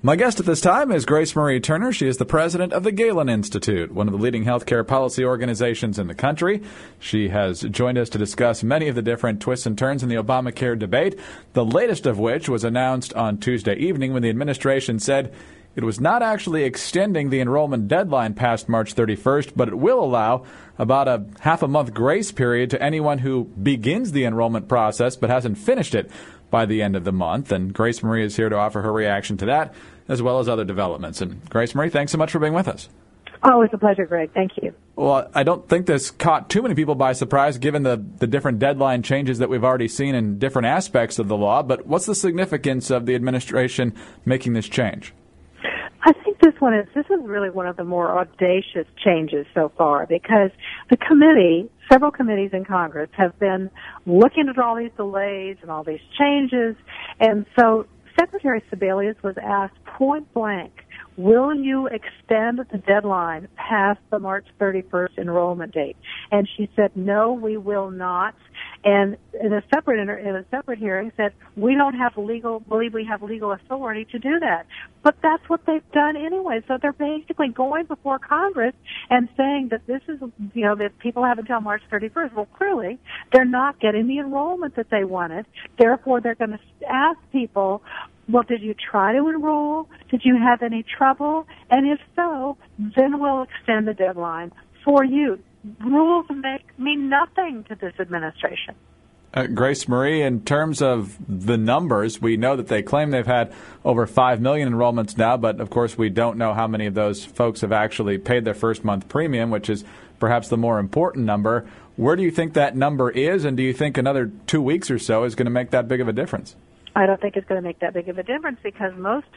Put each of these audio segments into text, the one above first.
My guest at this time is Grace Marie Turner. She is the president of the Galen Institute, one of the leading healthcare policy organizations in the country. She has joined us to discuss many of the different twists and turns in the Obamacare debate, the latest of which was announced on Tuesday evening when the administration said it was not actually extending the enrollment deadline past March 31st, but it will allow about a half-a-month grace period to anyone who begins the enrollment process but hasn't finished it by the end of the month. And Grace Marie is here to offer her reaction to that, as well as other developments. And Grace Marie, thanks so much for being with us. Oh, it's a pleasure, Greg. Thank you. Well, I don't think this caught too many people by surprise, given the different deadline changes that we've already seen in different aspects of the law. But what's the significance of the administration making this change? I think this is really one of the more audacious changes so far, because several committees in Congress have been looking at all these delays and all these changes. And so Secretary Sebelius was asked point blank, will you extend the deadline past the March 31st enrollment date? And she said, no, we will not. And in a separate hearing said, we don't believe we have legal authority to do that. But that's what they've done anyway. So they're basically going before Congress and saying that this is, that people have until March 31st. Well, clearly they're not getting the enrollment that they wanted. Therefore, they're going to ask people, well, did you try to enroll? Did you have any trouble? And if so, then we'll extend the deadline for you. Rules mean nothing to this administration. Grace Marie, in terms of the numbers, we know that they claim they've had over 5 million enrollments now, but of course we don't know how many of those folks have actually paid their first month premium, which is perhaps the more important number. Where do you think that number is, and do you think another 2 weeks or so is going to make that big of a difference? I don't think it's going to make that big of a difference, because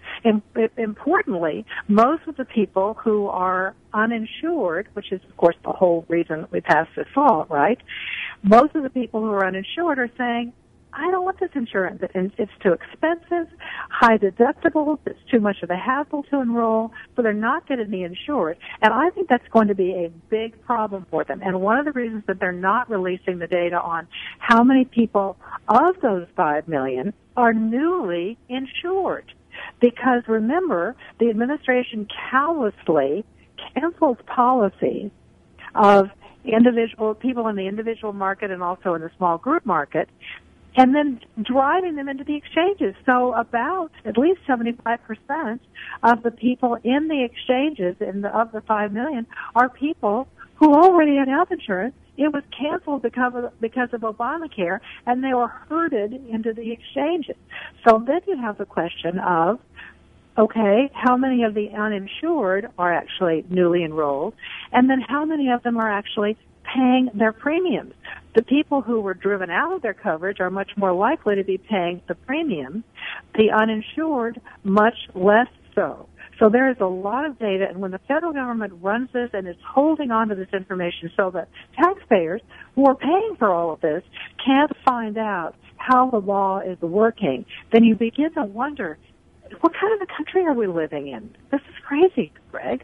importantly, most of the people who are uninsured, which is, of course, the whole reason we passed this law, right? Most of the people who are uninsured are saying, I don't want this insurance. It's too expensive, high deductibles, it's too much of a hassle to enroll, so they're not getting the insured. And I think that's going to be a big problem for them. And one of the reasons that they're not releasing the data on how many people of those 5 million are newly insured. Because remember, the administration callously cancels policies of individual people in the individual market and also in the small group market, and then driving them into the exchanges. So about at least 75% of the people in the exchanges of the 5 million are people who already had health insurance. It was canceled because of Obamacare, and they were herded into the exchanges. So then you have the question of, okay, how many of the uninsured are actually newly enrolled, and then how many of them are actually paying their premiums? The people who were driven out of their coverage are much more likely to be paying the premium. The uninsured, much less so. So there is a lot of data, and when the federal government runs this and is holding on to this information so that taxpayers who are paying for all of this can't find out how the law is working, then you begin to wonder, what kind of a country are we living in? This is crazy, Greg.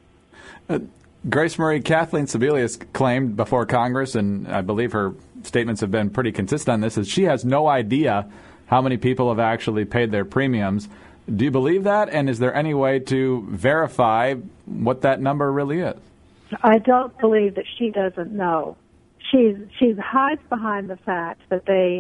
Grace Marie, Kathleen Sebelius claimed before Congress, and I believe her statements have been pretty consistent on this, is she has no idea how many people have actually paid their premiums. Do you believe that? And is there any way to verify what that number really is? I don't believe that she doesn't know. She hides behind the fact that they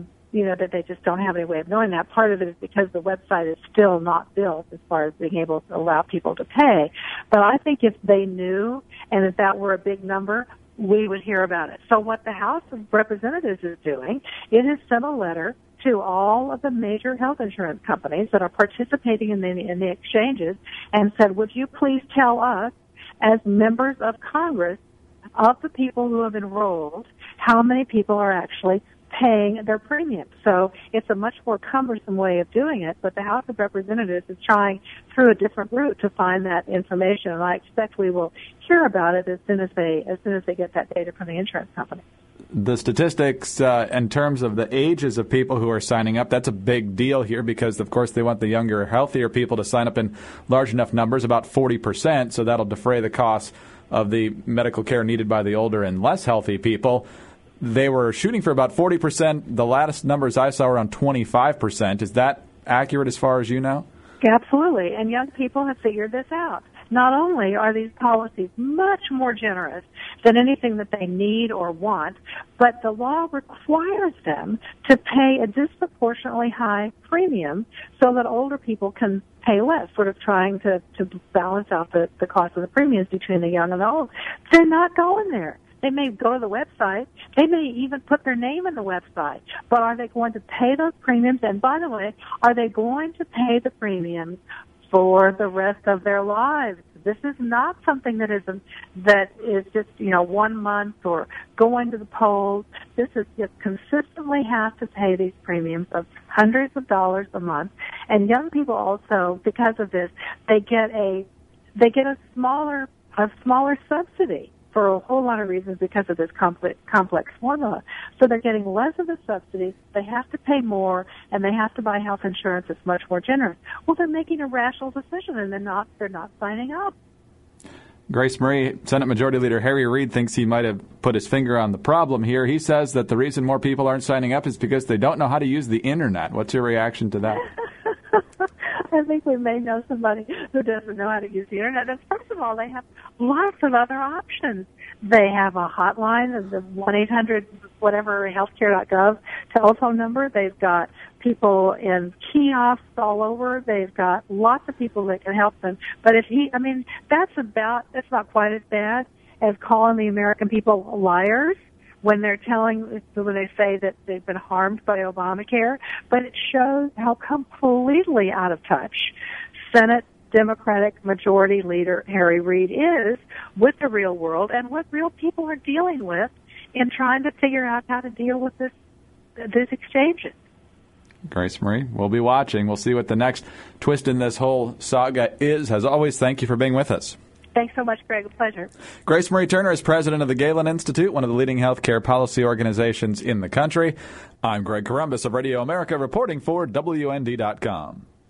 just don't have any way of knowing that. Part of it is because the website is still not built as far as being able to allow people to pay. But I think if they knew, and if that were a big number, we would hear about it. So what the House of Representatives is doing, it has sent a letter to all of the major health insurance companies that are participating in the exchanges and said, would you please tell us, as members of Congress, of the people who have enrolled, how many people are actually paying their premiums. So it's a much more cumbersome way of doing it, but the House of Representatives is trying through a different route to find that information, and I expect we will hear about it as soon as they get that data from the insurance company. The statistics in terms of the ages of people who are signing up, that's a big deal here because, of course, they want the younger, healthier people to sign up in large enough numbers, about 40%, so that'll defray the costs of the medical care needed by the older and less healthy people. They were shooting for about 40%. The latest numbers I saw were around 25%. Is that accurate as far as you know? Absolutely. And young people have figured this out. Not only are these policies much more generous than anything that they need or want, but the law requires them to pay a disproportionately high premium so that older people can pay less, sort of trying to balance out the cost of the premiums between the young and the old. They're not going there. They may go to the website. They may even put their name in the website. But are they going to pay those premiums? And by the way, are they going to pay the premiums for the rest of their lives? This is not something that is just, 1 month or going to the polls. This is just consistently have to pay these premiums of hundreds of dollars a month. And young people also, because of this, they get a smaller subsidy for a whole lot of reasons because of this complex formula. So they're getting less of the subsidies, they have to pay more, and they have to buy health insurance that's much more generous. Well, they're making a rational decision, and they're not signing up. Grace Marie, Senate Majority Leader Harry Reid thinks he might have put his finger on the problem here. He says that the reason more people aren't signing up is because they don't know how to use the Internet. What's your reaction to that? I think we may know somebody who doesn't know how to use the Internet. And first of all, they have lots of other options. They have a hotline, the 1-800-whatever-healthcare.gov telephone number. They've got people in kiosks all over. They've got lots of people that can help them. But that's not quite as bad as calling the American people liars when they say that they've been harmed by Obamacare. But it shows how completely out of touch Senate Democratic Majority Leader Harry Reid is with the real world and what real people are dealing with in trying to figure out how to deal with these exchanges. Grace Marie, we'll be watching. We'll see what the next twist in this whole saga is. As always, thank you for being with us. Thanks so much, Greg. A pleasure. Grace Marie Turner is president of the Galen Institute, one of the leading healthcare policy organizations in the country. I'm Greg Corombos of Radio America, reporting for WND.com.